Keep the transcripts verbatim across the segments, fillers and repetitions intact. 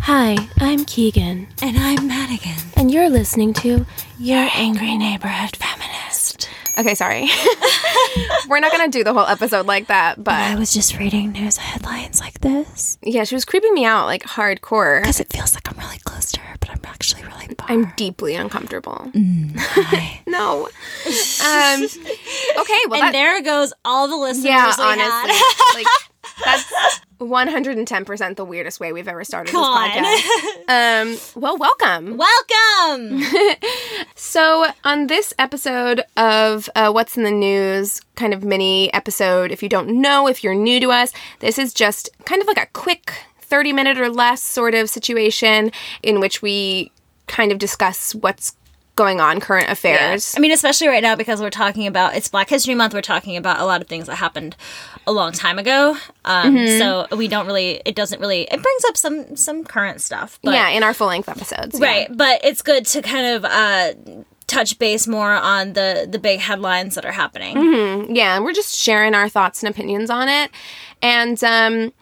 Hi, I'm Keegan. And I'm Madigan. And you're listening to Your Angry Neighborhood Feminist. Okay, sorry. We're not going to do the whole episode like that, but... I was just reading news headlines like this. Yeah, she was creeping me out, like, hardcore. Because it feels like I'm really close to her, but I'm actually really far. I'm deeply uncomfortable. Mm, hi. No. Um, okay, well, And that... there goes all the listeners Yeah, we honestly. had. Like, that's one hundred ten percent the weirdest way we've ever started Come this podcast. Um, well, welcome. Welcome! So, on this episode of uh, What's in the News, kind of mini episode, if you don't know, if you're new to us, this is just kind of like a quick thirty minute or less sort of situation in which we kind of discuss what's going on, current affairs. Yeah. I mean, especially right now because we're talking about, it's Black History Month, we're talking about a lot of things that happened a long time ago. Um, mm-hmm. So we don't really, it doesn't really, it brings up some some current stuff. But, yeah, in our full-length episodes. Right, yeah. But it's good to kind of uh, touch base more on the, the big headlines that are happening. Mm-hmm. Yeah, and we're just sharing our thoughts and opinions on it. And um,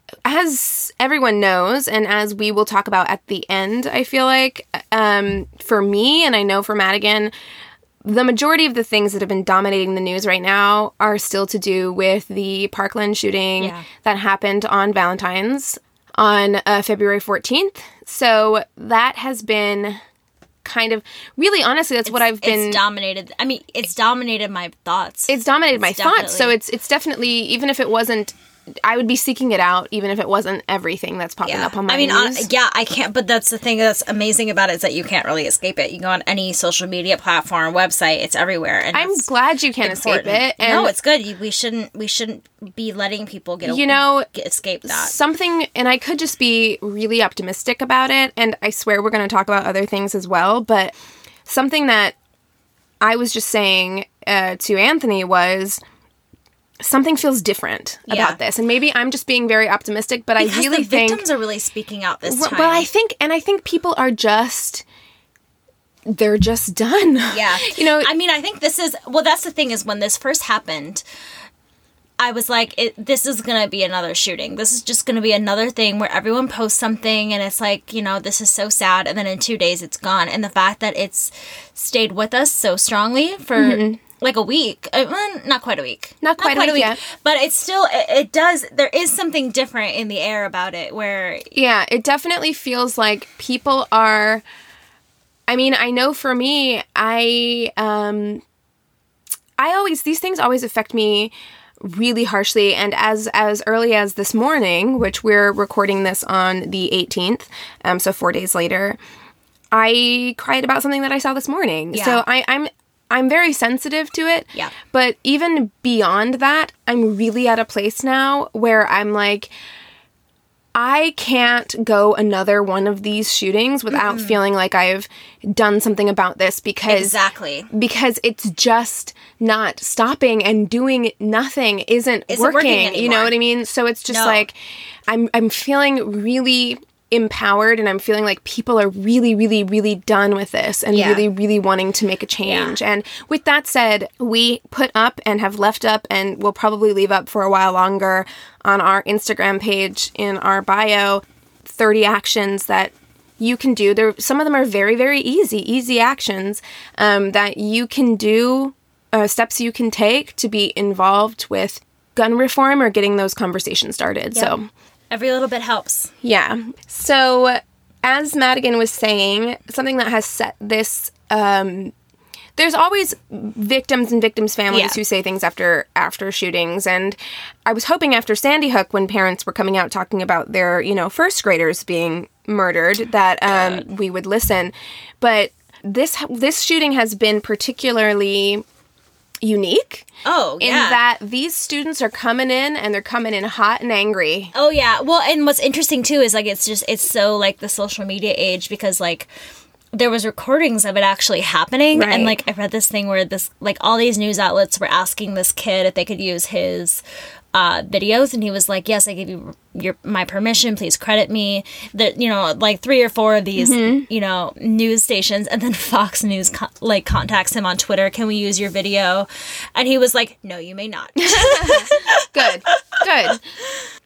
as everyone knows, and as we will talk about at the end, I feel like, um, for me, and I know for Madigan, the majority of the things that have been dominating the news right now are still to do with the Parkland shooting yeah. that happened on Valentine's on uh, February fourteenth. So that has been kind of, really honestly, that's it's, what I've been... It's dominated, I mean, it's dominated my thoughts. It's dominated it's my definitely. thoughts. So it's it's definitely, even if it wasn't... I would be seeking it out, even if it wasn't everything that's popping yeah. up on my I mean, news. Uh, yeah, I can't, but that's the thing that's amazing about it is that you can't really escape it. You go on any social media platform, website, it's everywhere. And I'm glad you can't important. escape it. And no, it's good. We shouldn't, we shouldn't be letting people get, you know, get, escape that. Something, and I could just be really optimistic about it, and I swear we're going to talk about other things as well, but something that I was just saying uh, to Anthony was... something feels different yeah. about this. And maybe I'm just being very optimistic, but because I really the think... victims are really speaking out this time. Well, I think, and I think people are just... They're just done. Yeah. You know... I mean, I think this is... Well, that's the thing is when this first happened, I was like, it, this is going to be another shooting. This is just going to be another thing where everyone posts something and it's like, you know, this is so sad. And then in two days it's gone. And the fact that it's stayed with us so strongly for... Mm-hmm. Like a week. Uh, well, not quite a week. Not quite, not quite a week, a week. Yeah. But it's still, it, it does, there is something different in the air about it where... Yeah, it definitely feels like people are... I mean, I know for me, I, um... I always, these things always affect me really harshly. And as, as early as this morning, which we're recording this on the eighteenth, um, so four days later, I cried about something that I saw this morning. Yeah. So I, I'm... I'm very sensitive to it, yeah. But even beyond that, I'm really at a place now where I'm like, I can't go another one of these shootings without mm-hmm. feeling like I've done something about this because... Exactly. Because it's just not stopping and doing nothing isn't, isn't working, working anymore. You know what I mean? So it's just no. like, I'm I'm feeling really... empowered, and I'm feeling like people are really, really, really done with this and yeah. really, really wanting to make a change. Yeah. And with that said, we put up and have left up and will probably leave up for a while longer on our Instagram page in our bio, thirty actions that you can do. There, some of them are very, very easy, easy actions um, that you can do, uh, steps you can take to be involved with gun reform or getting those conversations started. Yep. So every little bit helps. Yeah. So, as Madigan was saying, something that has set this, um, there's always victims and victims' families yeah. who say things after after shootings. And I was hoping after Sandy Hook, when parents were coming out talking about their, you know, first graders being murdered, that um, we would listen. But this this shooting has been particularly unique. Oh, yeah. In that these students are coming in and they're coming in hot and angry. Oh, yeah. Well, and what's interesting, too, is, like, it's just, it's so, like, the social media age because, like, there was recordings of it actually happening. Right. And, like, I read this thing where this, like, all these news outlets were asking this kid if they could use his uh, videos. And he was like, yes, I give you your my permission. Please credit me. That, you know, like three or four of these, mm-hmm. you know, news stations. And then Fox News, co- like, contacts him on Twitter. Can we use your video? And he was like, no, you may not. Good. Good.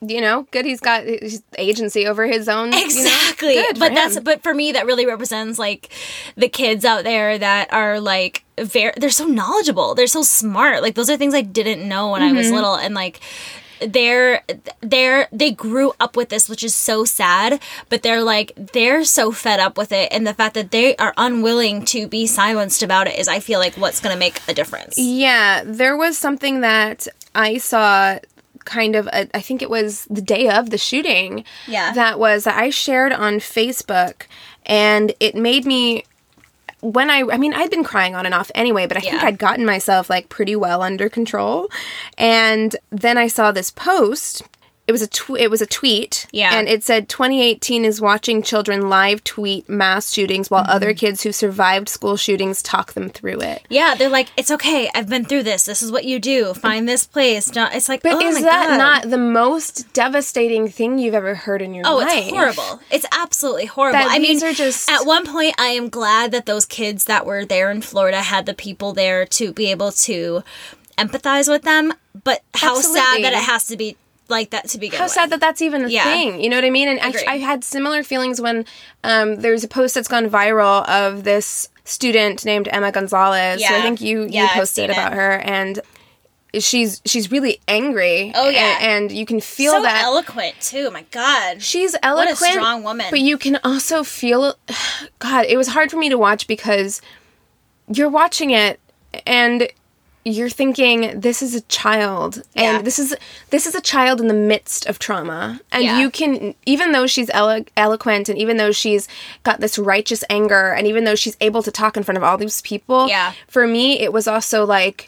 you know, good. He's got his agency over his own. Exactly. You know, good but for that's him. but for me that really represents like the kids out there that are like very they're so knowledgeable. They're so smart. Like those are things I didn't know when mm-hmm. I was little, and like they're they're they grew up with this, which is so sad, but they're like they're so fed up with it, and the fact that they are unwilling to be silenced about it is, I feel like, what's going to make a difference. Yeah, there was something that I saw kind of a, I think it was the day of the shooting. Yeah. That was I shared on Facebook, and it made me when I, I mean, I'd been crying on and off anyway, but I yeah. think I'd gotten myself, like, pretty well under control. And then I saw this post. It was a tw- it was a tweet. Yeah. And it said, twenty eighteen is watching children live tweet mass shootings while mm-hmm. other kids who survived school shootings talk them through it. Yeah, they're like, it's okay. I've been through this. This is what you do. Find this place. Don't, it's like, but oh is my that God. not the most devastating thing you've ever heard in your oh, life? Oh, it's horrible. It's absolutely horrible. That I these mean, are just... at one point, I am glad that those kids that were there in Florida had the people there to be able to empathize with them. But how Absolutely. sad that it has to be like that to begin How with. sad that that's even a Yeah. thing. You know what I mean? And actually, I had similar feelings when um, there's a post that's gone viral of this student named Emma Gonzalez. Yeah. So I think you, Yeah, you I've posted seen about it. her, and she's she's really angry. Oh, yeah. And, and you can feel so that. eloquent, too. My God. She's eloquent. What a strong woman. But you can also feel... God, it was hard for me to watch because you're watching it and... you're thinking, this is a child, and Yeah. this is this is a child in the midst of trauma, and Yeah. you can, even though she's elo- eloquent, and even though she's got this righteous anger, and even though she's able to talk in front of all these people, Yeah. for me, it was also, like,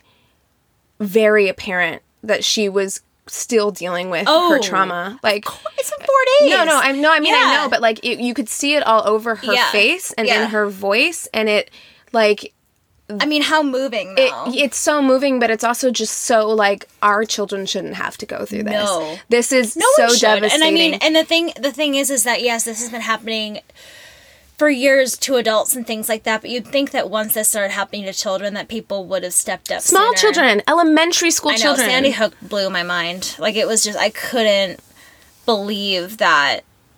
very apparent that she was still dealing with Oh. her trauma. Like, It's been four days. no, no, I'm no, I mean, Yeah. I know, but, like, it, you could see it all over her Yeah. face and Yeah. in her voice, and it, like... I mean, how moving, It, though. it's so moving, but it's also just so, like, our children shouldn't have to go through this. No. This is No so one should. devastating. And I mean, and the thing, the thing is, is that yes, this has been happening for years to adults and things like that. But you'd think that once this started happening to children, that people would have stepped up. Small sooner. children, elementary school I know. children. Sandy Hook blew my mind. Like it was just, I couldn't believe that.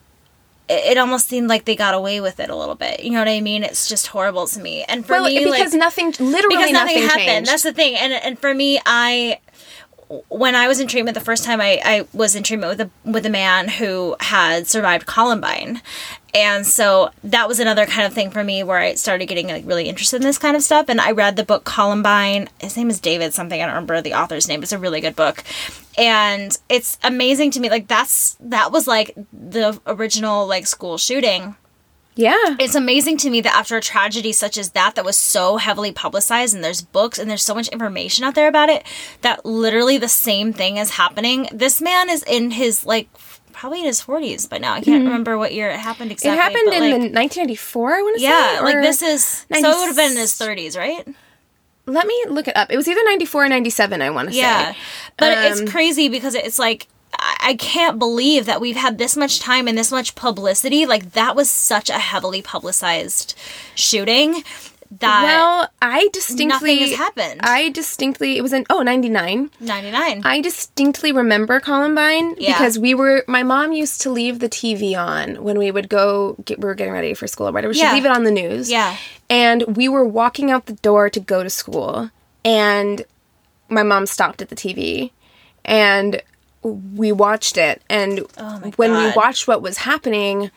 It, it almost seemed like they got away with it a little bit. You know what I mean? It's just horrible to me. And for well, me, because like, nothing, literally because nothing, nothing happened. changed. That's the thing. And and for me, I when I was in treatment the first time, I, I was in treatment with a with a man who had survived Columbine. And so that was another kind of thing for me where I started getting like really interested in this kind of stuff. And I read the book Columbine. His name is David something. I don't remember the author's name. It's a really good book. And it's amazing to me. Like that's, that was like the original like school shooting. Yeah. It's amazing to me that after a tragedy such as that, that was so heavily publicized and there's books and there's so much information out there about it, that literally the same thing is happening. This man is in his like, probably in his forties by now. I can't mm-hmm. remember what year it happened exactly. It happened in like, the nineteen ninety-four, I want to yeah, say? like this is, ninety so it would have been in his thirties, right? Let me look it up. It was either ninety-four or ninety-seven, I want to yeah. say. But um, it's crazy because it's like, I can't believe that we've had this much time and this much publicity. Like, that was such a heavily publicized shooting that well, I distinctly... nothing has happened. I distinctly... It was in... Oh, ninety-nine. ninety-nine. I distinctly remember Columbine Yeah. because we were... My mom used to leave the T V on when we would go... Get, we were getting ready for school or whatever. She'd Yeah. leave it on the news. Yeah. And we were walking out the door to go to school. And my mom stopped at the T V. And... we watched it, and oh my when God. we watched what was happening,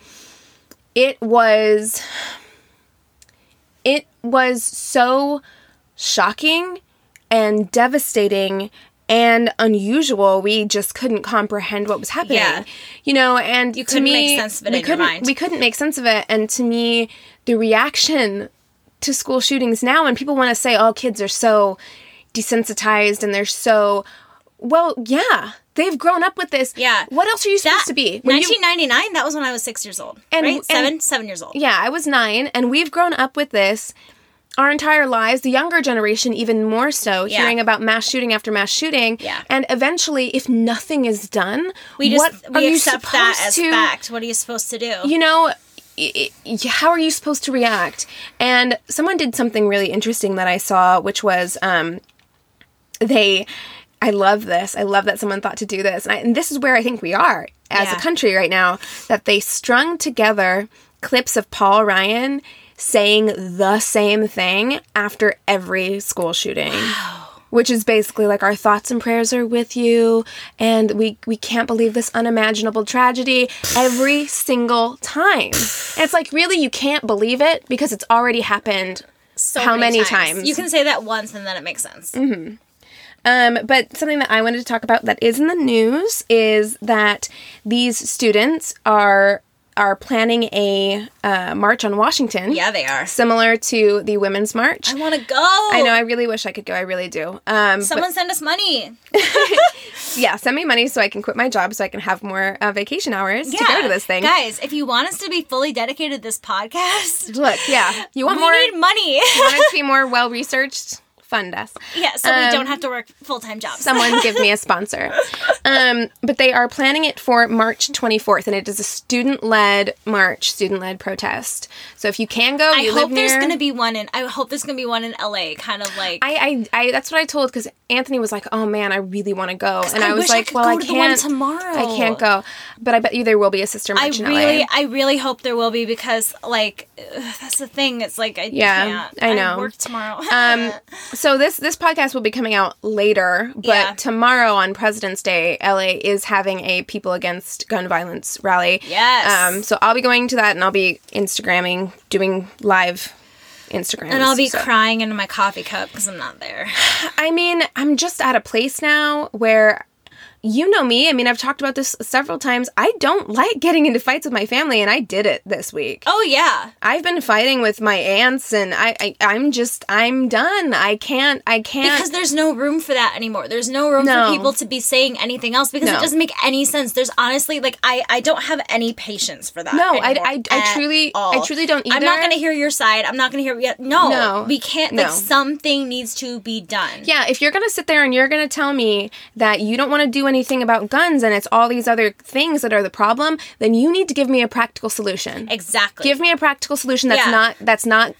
it was it was so shocking and devastating and unusual. We just couldn't comprehend what was happening. Yeah. You know, and You to couldn't me, make sense of it we in your couldn't mind. we couldn't make sense of it. And to me, the reaction to school shootings now, when people want to say, "Oh, kids are so desensitized and they're so," well, yeah, they've grown up with this. Yeah. What else are you supposed That, to be? When you- nineteen ninety-nine, that was when I was six years old. And- right? and- Seven? Seven years old. Yeah, I was nine, and we've grown up with this our entire lives. The younger generation, even more so, Yeah. hearing about mass shooting after mass shooting. Yeah. And eventually, if nothing is done, We just what are we you accept that supposed as to, fact. What are you supposed to do? You know, i- i- how are you supposed to react? And someone did something really interesting that I saw, which was um, they I love this. I love that someone thought to do this. And, I, and this is where I think we are as Yeah. a country right now, that they strung together clips of Paul Ryan saying the same thing after every school shooting. Wow. Which is basically like, our thoughts and prayers are with you, and we, we can't believe this unimaginable tragedy, every single time. And it's like, really, you can't believe it because it's already happened So how many times? You can say that once and then it makes sense. Mm-hmm. Um, but something that I wanted to talk about that is in the news is that these students are are planning a uh, march on Washington. Yeah, they are. Similar to the Women's March. I want to go. I know, I really wish I could go. I really do. Um, Someone send us money. but, yeah, send me money so I can quit my job so I can have more uh, vacation hours Yeah. to go to this thing. Guys, if you want us to be fully dedicated to this podcast, Look, yeah. You want we more? need money. You want it to be more well-researched? Fund us. Yeah, so Um, we don't have to work full-time jobs. Someone give me a sponsor. Um, but they are planning it for March twenty-fourth, and it is a student-led march, student-led protest. So if you can go, I you hope live there's near. going to be one in. I hope there's going to be one in L A. Kind of like. I, I, I, that's what I told, because Anthony was like, "Oh man, I really want to go," and I, I was wish I like, could "Well, go I to the one can't tomorrow. I can't go." But I bet you there will be a sister I march in really, L A. I really hope there will be, because like ugh, that's the thing. It's like I Yeah, can't. I know. work tomorrow. Um, so this this podcast will be coming out later, but Yeah. tomorrow on President's Day, L A is having a People Against Gun Violence rally. Yes. Um, so I'll be going to that, and I'll be Instagramming, doing live Instagrams. and I'll be so. crying into my coffee cup because I'm not there. I mean, I'm just at a place now where, you know me, I mean, I've talked about this several times. I don't like getting into fights with my family, and I did it this week. Oh yeah. I've been fighting with my aunts, and I, I I'm just, I'm done. I can't, I can't. Because there's no room for that anymore. There's no room No. for people to be saying anything else, because No. it doesn't make any sense. There's honestly, like, I, I don't have any patience for that. No, I- anymore I- I at truly- all. I truly don't I'm not either. going to hear your side. I'm not going to hear. Yeah, no, No. we can't. No. Like, something needs to be done. Yeah, if you're going to sit there and you're going to tell me that you don't want to do anything about guns and it's all these other things that are the problem, then you need to give me a practical solution. Exactly. Give me a practical solution that's Yeah. not that's not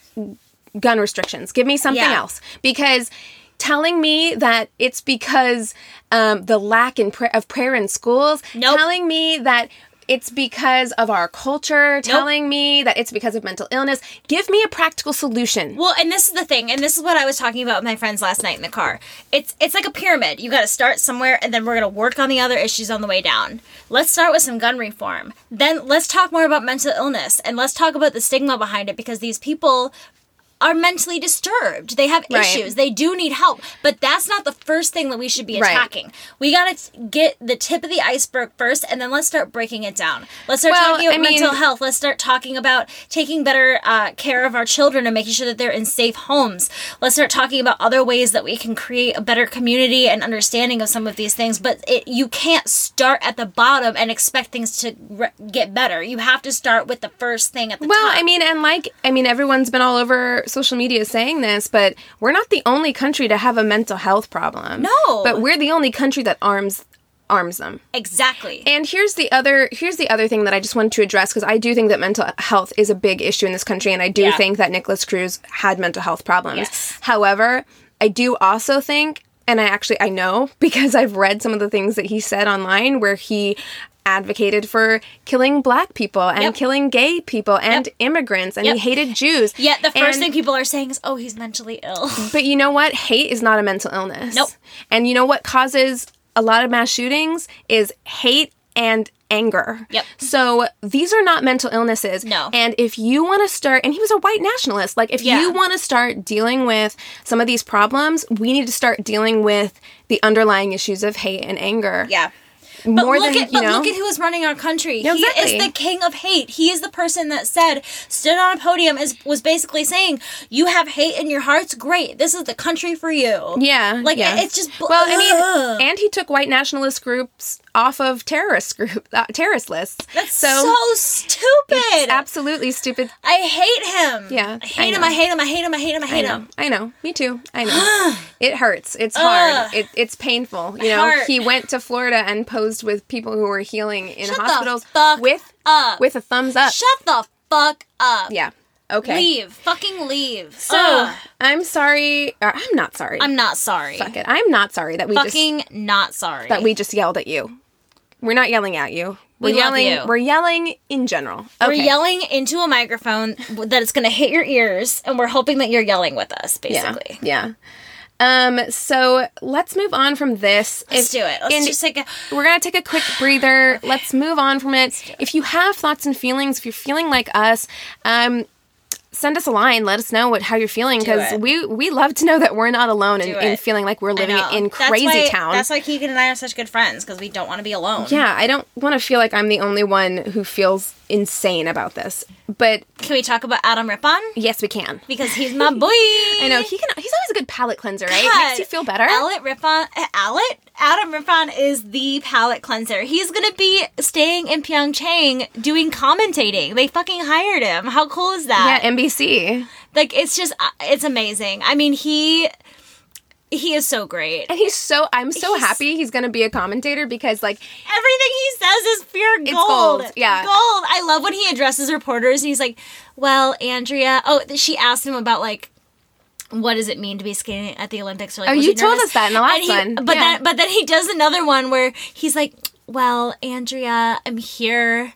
gun restrictions. Give me something Yeah. else, because telling me that it's because um, the lack in pra- of prayer in schools, Nope. telling me that it's because of our culture, telling me that it's because of mental illness. Give me a practical solution. Well, and this is the thing, and this is what I was talking about with my friends last night in the car. It's it's like a pyramid. You got to start somewhere, and then we're going to work on the other issues on the way down. Let's start with some gun reform. Then let's talk more about mental illness, and let's talk about the stigma behind it, because these people are mentally disturbed. They have Right. issues. They do need help. But that's not the first thing that we should be Right. attacking. We got to get the tip of the iceberg first, and then let's start breaking it down. Let's start Well, talking about I mean- mental health. Let's start talking about taking better uh, care of our children and making sure that they're in safe homes. Let's start talking about other ways that we can create a better community and understanding of some of these things. But it, you can't start at the bottom and expect things to re- get better. You have to start with the first thing at the Well, top. I mean, and like, I mean, everyone's been all over social media saying this, but we're not the only country to have a mental health problem. No. But we're the only country that arms arms them. Exactly. And here's the other here's the other thing that I just wanted to address, because I do think that mental health is a big issue in this country, and I do Yeah. think that Nicholas Cruz had mental health problems. Yes. However, I do also think, and I actually I know because I've read some of the things that he said online, where he advocated for killing black people and Yep. killing gay people and Yep. immigrants, and Yep. he hated Jews. Yet the first And- thing people are saying is, oh, he's mentally ill. But you know what? Hate is not a mental illness. Nope. And you know what causes a lot of mass shootings is hate and anger. Yep. So these are not mental illnesses. No. And if you want to start, and he was a white nationalist, like if Yeah. you want to start dealing with some of these problems, we need to start dealing with the underlying issues of hate and anger. Yeah. But More look than, at you but know. look at who is running our country. Yeah, He exactly. is the king of hate. He is the person that said, stood on a podium, is was basically saying, "You have hate in your hearts. Great, this is the country for you." Yeah. like yeah. it's just Well, I ugh. mean, and he took white nationalist groups off of terrorist group uh, terrorist lists. that's so, stupid. Absolutely stupid. I hate him. Yeah, I I hate him. know. I hate him. I hate him. I hate him. I I hate know. him. I know. Me too. I know. It hurts. It's hard. Ugh. It, it's painful. You know, Heart. he went to Florida and posed with people who were healing in Shut the hospitals fuck with up. with a thumbs up. Shut the fuck up. Yeah. Okay. Leave. Fucking leave. So, Ugh. I'm sorry. Or, I'm not sorry. I'm not sorry. Fuck it. I'm not sorry that we Fucking just not sorry. that we just yelled at you. We're not yelling at you. We're We love yelling. you. We're yelling in general. We're Okay. yelling into a microphone that it's going to hit your ears, and we're hoping that you're yelling with us, basically. Yeah. Yeah. Um. So let's move on from this. Let's If- do it. Let's and just take a... We're gonna take a quick breather. Let's move on from it. If you have thoughts and feelings, if you're feeling like us, um, send us a line. Let us know what how you're feeling, because it. we we love to know that we're not alone in, Do in it. feeling like we're I living know. in That's crazy why- town. That's why Keegan and I are such good friends, because we don't want to be alone. Yeah, I don't want to feel like I'm the only one who feels insane about this. But Can we talk about Adam Rippon? yes, we can. Because he's my boy. I know he can. He's always a good palate cleanser, right? God. Makes you feel better. Alec Rippon, uh, Alec? Adam Rippon is the palate cleanser. He's gonna be staying in Pyeongchang doing commentating. They fucking hired him. How cool is that? Yeah, N B C. Like, it's just, uh, it's amazing. I mean, he, he is so great. And he's so. I'm so He's- happy he's gonna be a commentator, because like Everything he says is pure gold. It's gold, yeah. Gold. I love when he addresses reporters and he's like, well, Andrea, oh, she asked him about, like, what does it mean to be skating at the Olympics? Or, like, Oh, was you he told nervous? us that in the last And he- one. But, Yeah. then, but then he does another one where he's like, well, Andrea, I'm here.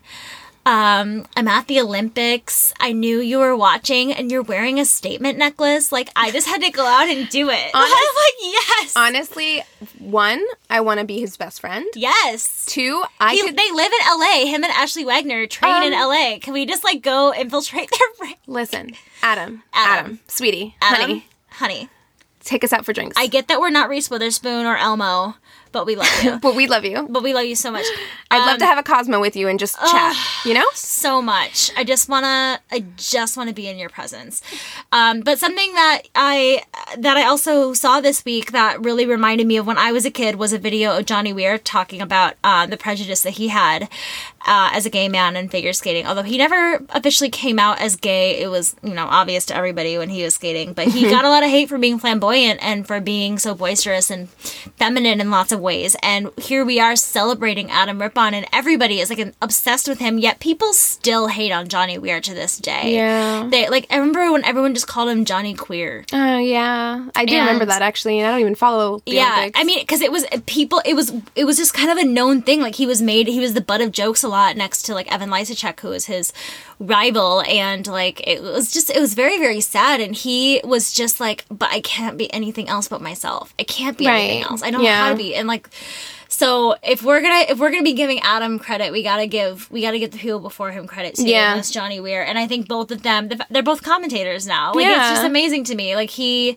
Um, I'm at the Olympics. I knew you were watching and you're wearing a statement necklace. Like, I just had to go out and do it. Honest- I'm like, yes. honestly, one, I want to be his best friend. yes. Two, I He, could they live in L A. Him and Ashley Wagner train in Um, L A. Can we just, like, go infiltrate their brain? listen. Adam, Adam. Adam, sweetie, Adam, honey, honey. take us out for drinks. I get that we're not Reese Witherspoon or Elmo, but we love you. but we love you. but we love you so much. I'd love Um, to have a Cosmo with you and just chat. You know? so much. I just wanna I just wanna be in your presence. Um, but something that I that I also saw this week that really reminded me of when I was a kid was a video of Johnny Weir talking about uh, the prejudice that he had uh, as a gay man in figure skating. Although he never officially came out as gay, it was, you know, obvious to everybody when he was skating. But he got a lot of hate for being flamboyant and for being so boisterous and feminine in lots of ways. And here we are celebrating Adam Rippon, and everybody is like obsessed with him. Yet people still hate on Johnny Weir to this day. Yeah. They like. I remember when everyone just called him Johnny Queer. Oh yeah, I do And- remember that actually, and I don't even follow the Yeah, Olympics. I mean, because it was people. It was it was just kind of a known thing. Like he was made. He was the butt of jokes a lot next to like Evan Lysacek, who was his rival, and like it was just it was very very sad. And he was just like, but I can't be anything else but myself. I can't be anything Right. else. I don't know how Yeah. to be. And like. So if we're gonna if we're gonna be giving Adam credit, we gotta give we gotta give the people before him credit too. Yeah. And that's Johnny Weir, and I think both of them they're both commentators now. Like Yeah. it's just amazing to me. Like he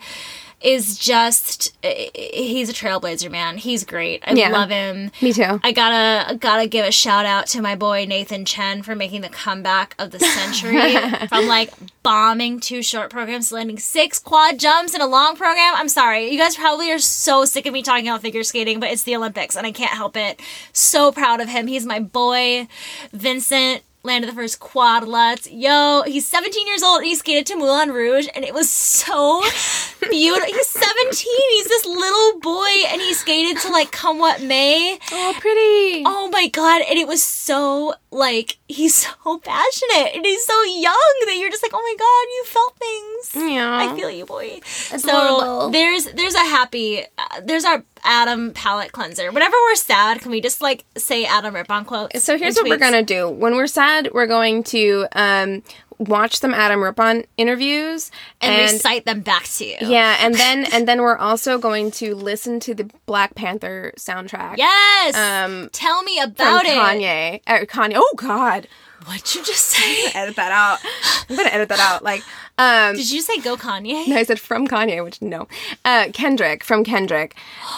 is just he's a trailblazer, man. He's great. I Yeah. love him. Me too. I gotta gotta give a shout out to my boy Nathan Chen for making the comeback of the century from like bombing two short programs to landing six quad jumps in a long program. I'm sorry, you guys probably are so sick of me talking about figure skating, but it's the Olympics and I can't help it. So proud of him. He's my boy. Vincent landed the first quad lutz. Yo, he's seventeen years old and he skated to Moulin Rouge and it was so beautiful. He's seventeen. He's this little boy and he skated to like Come What May. Oh, pretty. Oh my god, and it was so like he's so passionate and he's so young that you're just like, oh my god, you felt things. Yeah. I feel you, boy. So Adorable. there's there's a happy uh, there's our Adam palette cleanser. Whenever we're sad, can we just like say Adam Rippon quotes? So here's and what we're tweets? gonna do. When we're sad, we're going to um, watch some Adam Rippon interviews and, recite them back to you. Yeah, and then and then we're also going to listen to the Black Panther soundtrack. Yes. Um, Tell me from about it. Kanye. Er, Kanye. Oh God. What'd you just say? Edit that out. I'm gonna edit that out. Like, um, Did you say go Kanye? no, I said from Kanye, which no, uh, Kendrick from Kendrick.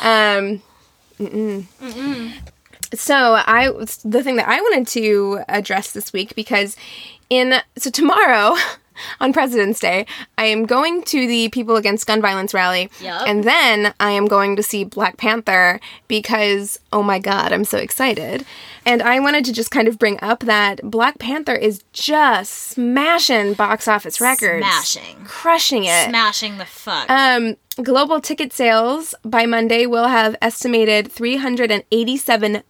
Um, mm-mm. Mm-mm. So I the thing that I wanted to address this week because in so tomorrow on President's Day I am going to the People Against Gun Violence rally, Yep. and then I am going to see Black Panther because oh my god I'm so excited. And I wanted to just kind of bring up that Black Panther is just smashing box office records, Smashing. crushing it. Smashing the fuck. Um, global ticket sales by Monday will have estimated three hundred eighty-seven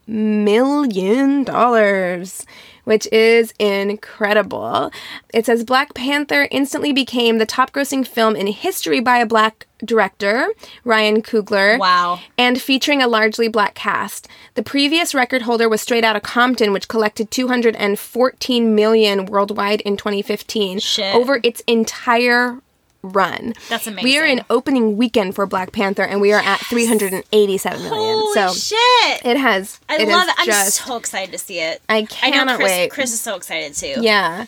million dollars, which is incredible. It says Black Panther instantly became the top-grossing film in history by a Black director, Ryan Coogler. Wow. And featuring a largely Black cast. The previous record holder was Straight Outta Compton, which collected two hundred fourteen million dollars worldwide in twenty fifteen. Shit. Over its entire run. That's amazing. We are in opening weekend for Black Panther, and we are at three hundred eighty-seven million. Holy so shit! It has. I it love it. is I'm just, so excited to see it. I I know cannot Chris, wait. Chris is so excited too. Yeah.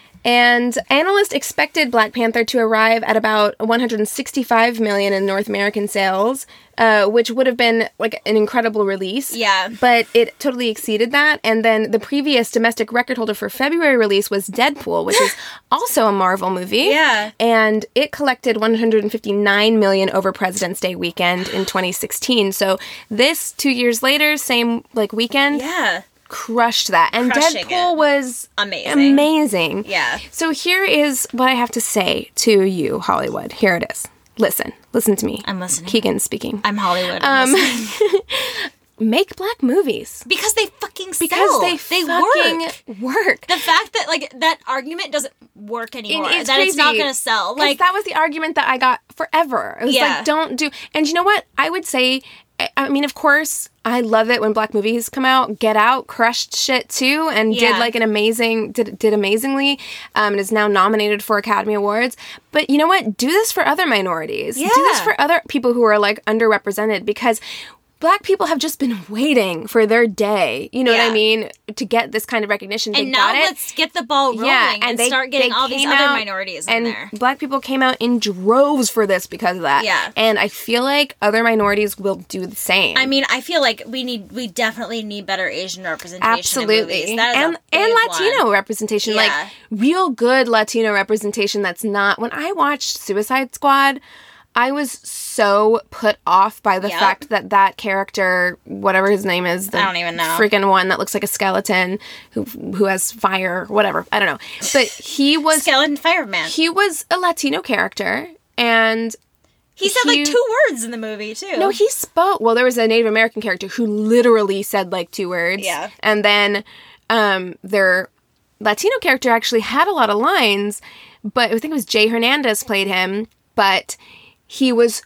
And analysts expected Black Panther to arrive at about one hundred sixty-five million in North American sales, uh, which would have been like an incredible release. Yeah. But it totally exceeded that. And then the previous domestic record holder for February release was Deadpool, which is also a Marvel movie. Yeah. And it collected one hundred fifty-nine million over President's Day weekend in twenty sixteen. So this, two years later, same like weekend. Yeah. Crushed that. And Crushing Deadpool it. was Amazing. amazing. Yeah. So here is what I have to say to you, Hollywood. Here it is. Listen. Listen to me. I'm listening. Keegan speaking. I'm Hollywood. I'm Um, listening. Make Black movies. Because they fucking sell. Because they, they fucking work. work. The fact that like that argument doesn't work anymore. it's that it's not crazy. going to sell. 'Cause Like that was the argument that I got forever. It was Yeah. like, don't do... And you know what? I would say... I- I mean, of course, I love it when Black movies come out. Get Out crushed shit too, and Yeah. did like an amazing, did did amazingly, um, and is now nominated for Academy Awards. But you know what? Do this for other minorities. Do this Yeah. for other people who are like underrepresented, because Black people have just been waiting for their day. You know what Yeah. I mean? To get this kind of recognition. They and now got it. let's get the ball rolling Yeah, and, they, start getting they all these came other out, minorities in and there. Black people came out in droves for this because of that. Yeah. And I feel like other minorities will do the same. I mean, I feel like we need, we definitely need better Asian representation in Absolutely. movies. That is and a and big Latino one. representation. Yeah. Like real good Latino representation that's not... When I watched Suicide Squad, I was so put off by the Yep. fact that that character, whatever his name is, the I don't even know. freaking one that looks like a skeleton who who has fire, whatever. I don't know. But he was Skeleton Fireman. he was a Latino character, and He said he- like two words in the movie too. no, he spoke. Well, there was a Native American character who literally said like two words. Yeah. And then um, their Latino character actually had a lot of lines, but I think it was Jay Hernandez played him, but he was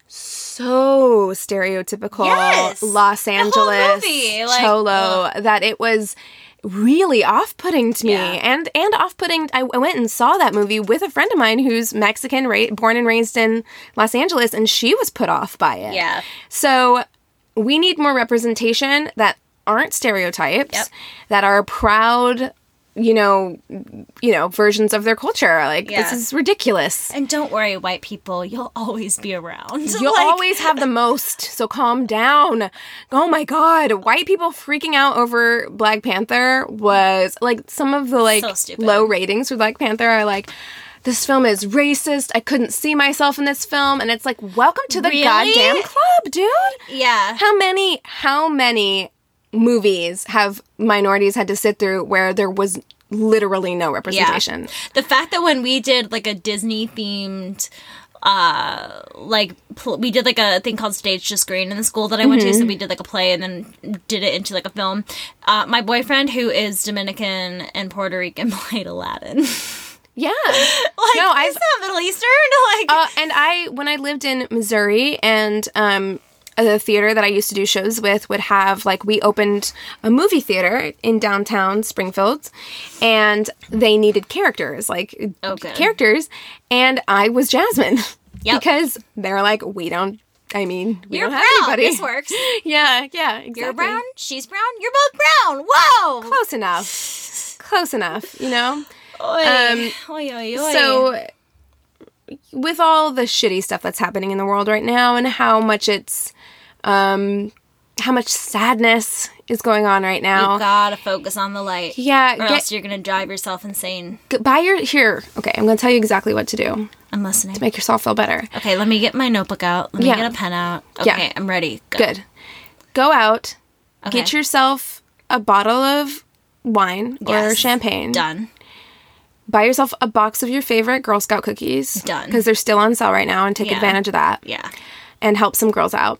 so stereotypical Yes. Los The whole Angeles movie, like, cholo ugh. that it was really off-putting to me. Yeah. And and off-putting, I, I went and saw that movie with a friend of mine who's Mexican, ra- born and raised in Los Angeles, and she was put off by it. Yeah. So we need more representation that aren't stereotypes, Yep. that are proud, you know, you know, versions of their culture. Like, Yeah. this is ridiculous. And don't worry, white people, you'll always be around. You'll Like- always have the most, so calm down. Oh my god, white people freaking out over Black Panther was like some of the like So stupid. low ratings for Black Panther are like, this film is racist. I couldn't see myself in this film, and it's like, welcome to the Really? goddamn club, dude. Yeah. How many how many movies have minorities had to sit through where there was literally no representation? The fact that when we did like a Disney themed uh like pl- we did like a thing called Stage to Screen in the school that I went to, so we did like a play and then did it into like a film. Uh my boyfriend, who is Dominican and Puerto Rican, played Aladdin. Yeah. Like, No, I've- is that Middle Eastern? Like Uh, and I, when I lived in Missouri, and um, the theater that I used to do shows with would have, like, we opened a movie theater in downtown Springfield, and they needed characters, like, Okay. characters, and I was Jasmine. Yep. Because they're like, we don't, I mean, we you're don't brown. have anybody. This works. Yeah, yeah, exactly. You're brown. She's brown. You're both brown. Whoa. Close enough. Close enough, you know? Oy. Um, oy, oy, oy. So, with all the shitty stuff that's happening in the world right now, and how much it's, um, how much sadness is going on right you now. gotta focus on the light. Yeah, Or get, else you're gonna drive yourself insane. buy your here. Okay, I'm gonna tell you exactly what to do. I'm listening. Make yourself feel better. Okay, let me get my notebook out. Let me Yeah. get a pen out. Okay, Yeah. I'm ready. Go. Good. Go out. Okay. Get yourself a bottle of wine or Yes. champagne. Done. buy yourself a box of your favorite Girl Scout cookies. Done. Because they're still on sale right now, and take Yeah. advantage of that. Yeah. And help some girls out.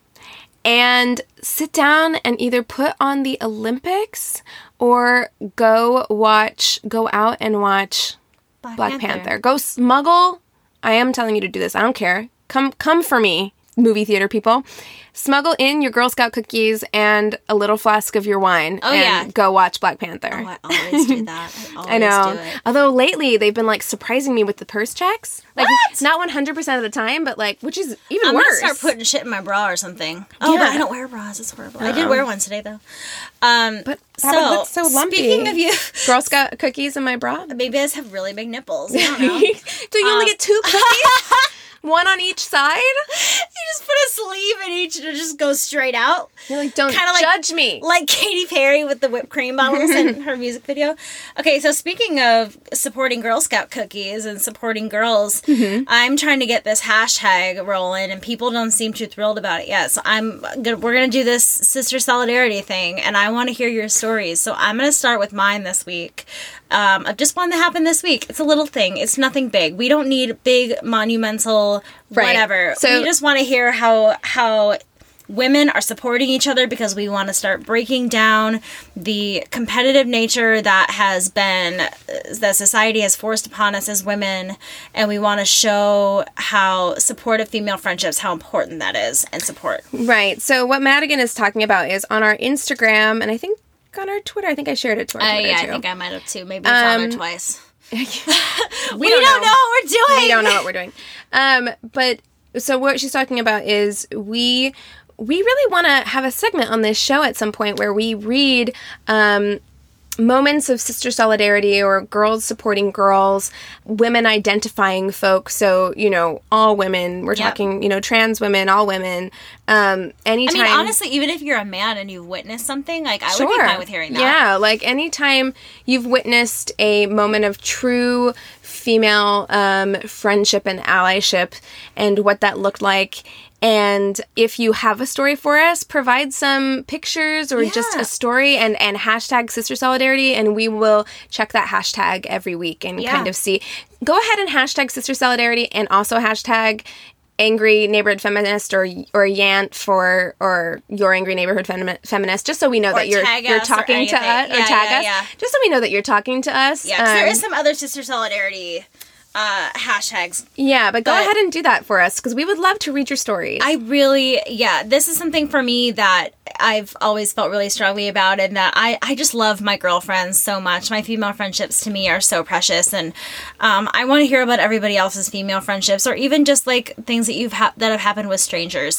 And sit down and either put on the Olympics or go watch, go out and watch Black, Black Panther. Panther. Go smuggle. I am telling you to do this. I don't care. Come, come for me, movie theater people. Smuggle in your Girl Scout cookies and a little flask of your wine. Oh, and yeah. go watch Black Panther. Oh, I always do that. I always I know. do it. Although lately they've been like surprising me with the purse checks. Like What? not one hundred percent of the time, but like which is even I'm worse. gonna start putting shit in my bra or something. Oh, Yeah. but I don't wear bras. It's horrible. I did wear one today though. Um, But so, that would look so lumpy. Speaking of you, Girl Scout cookies in my bra. maybe I just have really big nipples. I don't know. Do you only Um, get two cookies? One on each side? You just put a sleeve in each and it just goes straight out. You're like, don't Kinda like- judge me. Like Katy Perry with the whipped cream bottles in her music video. Okay, so speaking of supporting Girl Scout cookies and supporting girls, Mm-hmm. I'm trying to get this hashtag rolling, and people don't seem too thrilled about it yet. So I'm good. We're gonna do this sister solidarity thing, and I want to hear your stories. So I'm gonna start with mine this week. Um, of just one that happened this week. It's a little thing. It's nothing big. We don't need big monumental Right. whatever. So- we just want to hear how how women are supporting each other, because we want to start breaking down the competitive nature that has been that society has forced upon us as women, and we want to show how supportive female friendships, how important that is, and support. Right. So what Madigan is talking about is on our Instagram, and I think on our Twitter. I think I shared it to our Uh, Twitter yeah, too. I think I might have too. Maybe it's on Um, there twice. we, We don't, know. what we're doing. We don't know what we're doing. Um, but so what she's talking about is we we really want to have a segment on this show at some point where we read um, moments of sister solidarity or girls supporting girls, women identifying folks. So, you know, all women. We're Yep. talking, you know, trans women, all women. Um, I anytime. mean, honestly, even if you're a man and you've witnessed something, like, I would be fine with hearing that. Yeah, like anytime you've witnessed a moment of true female um, friendship and allyship and what that looked like. And if you have a story for us, provide some pictures or just Yeah. a story and, and hashtag Sister Solidarity, and we will check that hashtag every week and Yeah. kind of see. Go ahead and hashtag Sister Solidarity and also hashtag angry neighborhood feminist or or Yant for or your angry neighborhood femi- feminist, just so we know Or that you're tag you're us or talking to anything. us or Yeah, tag yeah, us, yeah. just so we know that you're talking to us. Yeah, 'cause there Um, is some other sister solidarity uh, hashtags. yeah, but go but- ahead and do that for us because we would love to read your stories. I really, yeah, this is something for me that I've always felt really strongly about, and that I, I just love my girlfriends so much. My female friendships to me are so precious, and um, I want to hear about everybody else's female friendships, or even just like things that you've ha- that have happened with strangers.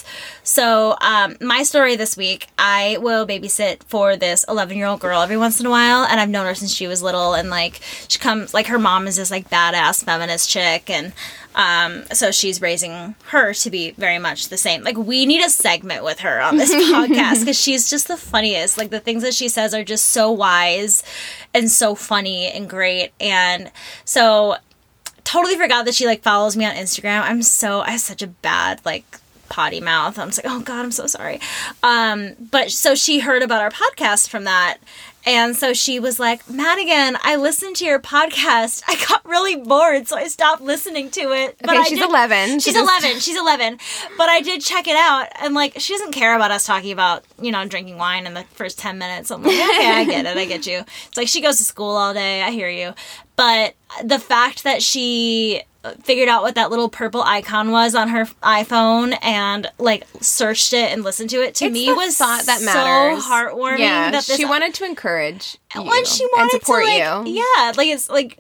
So um, my story this week, I will babysit for this eleven year old girl every once in a while, and I've known her since she was little, and like she comes, like her mom is this like badass feminist chick, and um, so she's raising her to be very much the same. Like, we need a segment with her on this podcast because she's just the funniest. Like, the things that she says are just so wise and so funny and great. And so, totally forgot that she like follows me on Instagram. I'm so, I have such a bad like potty mouth. I'm just like, oh God, I'm so sorry. Um, but so she heard about our podcast from that. And so she was like, Madigan, I listened to your podcast. I got really bored, so I stopped listening to it. But okay, I she's did- eleven. She's She just- eleven. She's eleven. But I did check it out. And, like, she doesn't care about us talking about, you know, drinking wine in the first ten minutes. I'm like, okay, I get it. I get you. It's like she goes to school all day. I hear you. But the fact that she figured out what that little purple icon was on her iPhone and like searched it and listened to it to It's me the was thought that matters. so heartwarming. Yeah, that this, she wanted to encourage you when she wanted and support to, like, you. Yeah, like it's like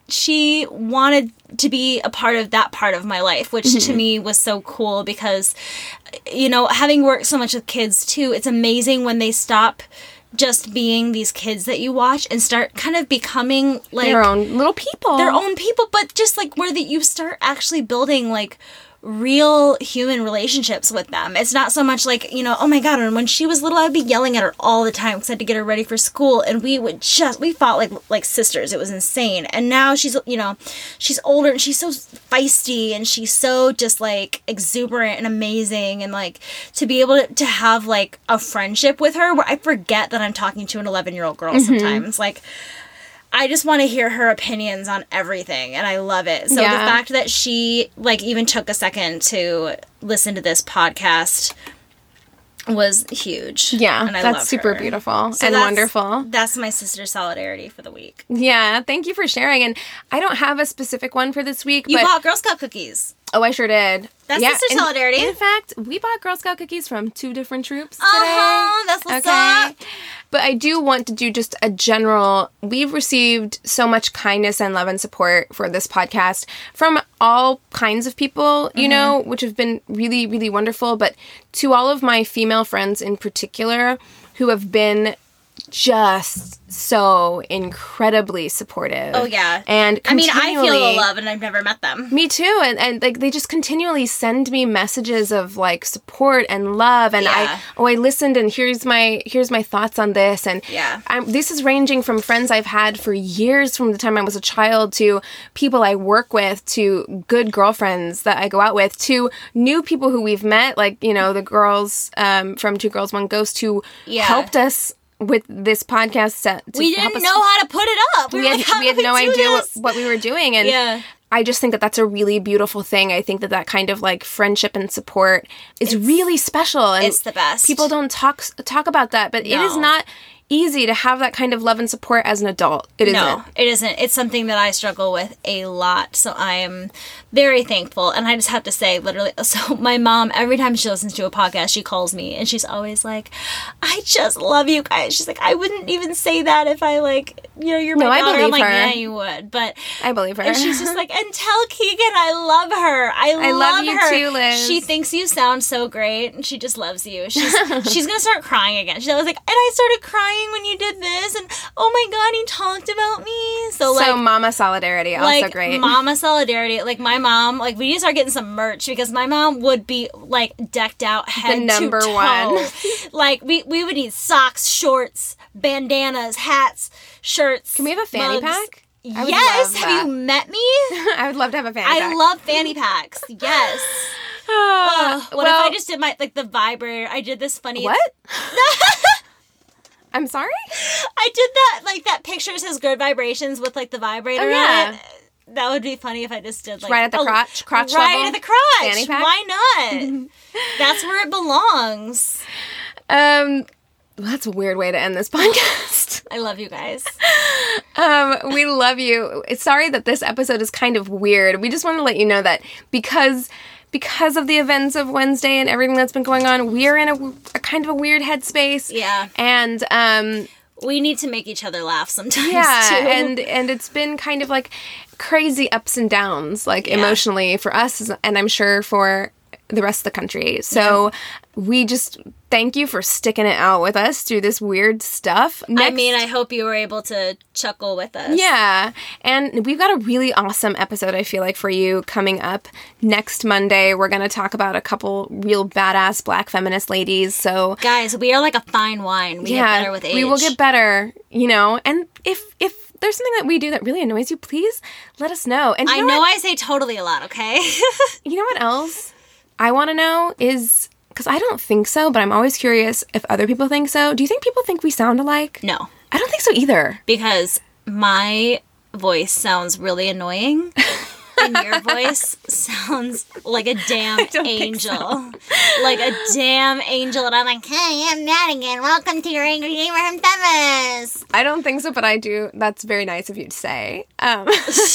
she wanted to be a part of that part of my life, which Mm-hmm. to me was so cool because, you know, having worked so much with kids too, it's amazing when they stop just being these kids that you watch and start kind of becoming like Their own little people. their own people, but just like where that you start actually building like real human relationships with them. It's not so much like, you know, oh my God, and when she was little, I'd be yelling at her all the time because I had to get her ready for school, and we would just, we fought like like sisters. It was insane. And now she's, you know, she's older and she's so feisty and she's so just like exuberant and amazing, and like to be able to, to have like a friendship with her where I forget that I'm talking to an eleven year old girl sometimes. Like, I just want to hear her opinions on everything, and I love it. So Yeah. the fact that she, like, even took a second to listen to this podcast was huge. Yeah, and I that's love super her. beautiful So and that's- wonderful. That's my sister solidarity for the week. Yeah, thank you for sharing. And I don't have a specific one for this week, You but bought Girl Scout cookies. oh, I sure did. That's yeah, sister in- solidarity. In fact, we bought Girl Scout cookies from two different troops today. Uh-huh, that's what's up. But I do want to do just a general, we've received so much kindness and love and support for this podcast from all kinds of people, you mm-hmm. know, which have been really, really wonderful. But to all of my female friends in particular who have been just so incredibly supportive. Oh, yeah. And I mean, I feel the continually- love, and I've never met them. Me too. And, and like, they just continually send me messages of, like, support and love. And Yeah. I, oh, I listened, and here's my, here's my thoughts on this. And Yeah. I'm, this is ranging from friends I've had for years from the time I was a child to people I work with to good girlfriends that I go out with to new people who we've met, like, you know, the girls um, from Two Girls, One Ghost who Yeah. helped us with this podcast set. To We help didn't us- know how to put it up. We, we were had, like, how we had do no do idea what, this? what we were doing. And Yeah. I just think that that's a really beautiful thing. I think that that kind of like friendship and support is really special. And It's the best. people don't talk talk about that, but it is No. not easy to have that kind of love and support as an adult. It isn't. No, it isn't. It's something that I struggle with a lot. So I am very thankful. And I just have to say, literally, so my mom, every time she listens to a podcast, she calls me and she's always like, I just love you guys. She's like, I wouldn't even say that if I, like, you know, you're my No, I daughter. I'm believe like, her. yeah, you would. But I believe her. and she's just like, and tell Keegan I love her. I, I love, love you her. too, Liz. She thinks you sound so great, and she just loves you. She's she's gonna start crying again. She's always like, and I started crying when you did this, and oh my god, he talked about me. So like, so mama solidarity, also like great. mama solidarity. Like my mom, like we need to start getting some merch because my mom would be like decked out head number to toe. one. Like we we would need socks, shorts, bandanas, hats, shirts. Can we have a fanny mugs. pack? I would Yes. love Have that. you met me? I would love to have a fanny I pack. love fanny packs. Yes. Oh, Ugh, what well, if I just did my like the vibrator? I did this funny. what? I'm sorry? I did that like that picture says good vibrations with like the vibrator Oh, yeah. on it. That would be funny if I just did like Right at the a- crotch- crotch right level? at the crotch. Fanny pack? Why not? That's where it belongs. Um, well, that's a weird way to end this podcast. I love you guys. Um, we love you. Sorry that this episode is kind of weird. We just want to let you know that because because of the events of Wednesday and everything that's been going on, we are in a, a kind of a weird headspace. Yeah. And um, We need to make each other laugh sometimes yeah, too. and and it's been kind of like crazy ups and downs, like Yeah. emotionally for us, and I'm sure for the rest of the country. So we just thank you for sticking it out with us through this weird stuff. I Next- mean, I hope you were able to chuckle with us. Yeah, and we've got a really awesome episode, I feel like, for you coming up next Monday. We're going to talk about a couple real badass black feminist ladies, so Guys, we are like a fine wine. We yeah, get better with age. we will get better, you know, and if if there's something that we do that really annoys you, please let us know. And you I know, know what? I say totally a lot, okay? You know what else I want to know is, because I don't think so, but I'm always curious if other people think so. Do you think people think we sound alike? No. I don't think so either. Because my voice sounds really annoying and your voice sounds like a damn don't think angel. Like a damn angel. And I'm like, hey, I'm Madigan. Welcome to your Angry Neighborhood Feminist. I don't think so, but I do. That's very nice of you to say. Um,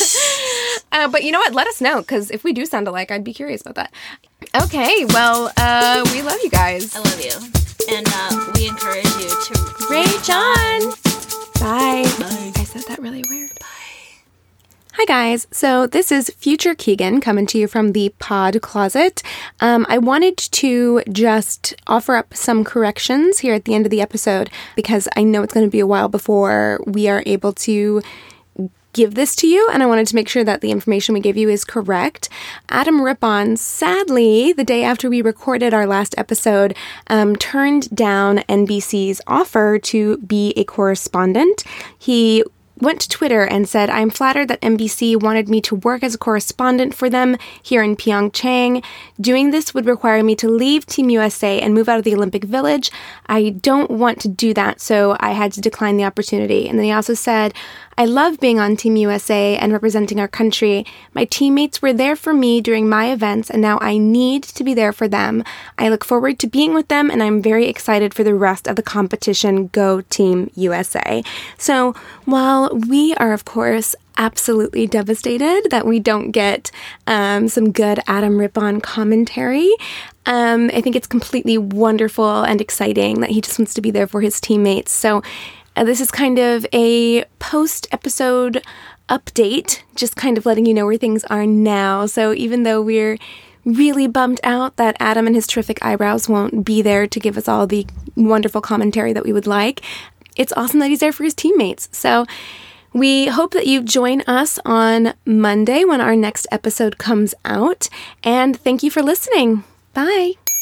uh, but you know what? Let us know, because if we do sound alike, I'd be curious about that. Okay, well, uh, we love you guys. I love you. And uh, we encourage you to Rage on. Bye. Bye. I said that really weird. Bye. Hi guys, so this is Future Keegan coming to you from the Pod Closet. Um, I wanted to just offer up some corrections here at the end of the episode because I know it's going to be a while before we are able to give this to you, and I wanted to make sure that the information we give you is correct. Adam Rippon, sadly, the day after we recorded our last episode, um, turned down N B C's offer to be a correspondent. He went to Twitter and said, I'm flattered that N B C wanted me to work as a correspondent for them here in Pyeongchang. Doing this would require me to leave Team U S A and move out of the Olympic Village. I don't want to do that, so I had to decline the opportunity. And then he also said, I love being on Team U S A and representing our country. My teammates were there for me during my events, and now I need to be there for them. I look forward to being with them, and I'm very excited for the rest of the competition. Go Team U S A. So while we are, of course, absolutely devastated that we don't get um, some good Adam Rippon commentary, um, I think it's completely wonderful and exciting that he just wants to be there for his teammates. So uh, this is kind of a post-episode update, just kind of letting you know where things are now. So even though we're really bummed out that Adam and his terrific eyebrows won't be there to give us all the wonderful commentary that we would like, it's awesome that he's there for his teammates. So we hope that you join us on Monday when our next episode comes out. And thank you for listening. Bye.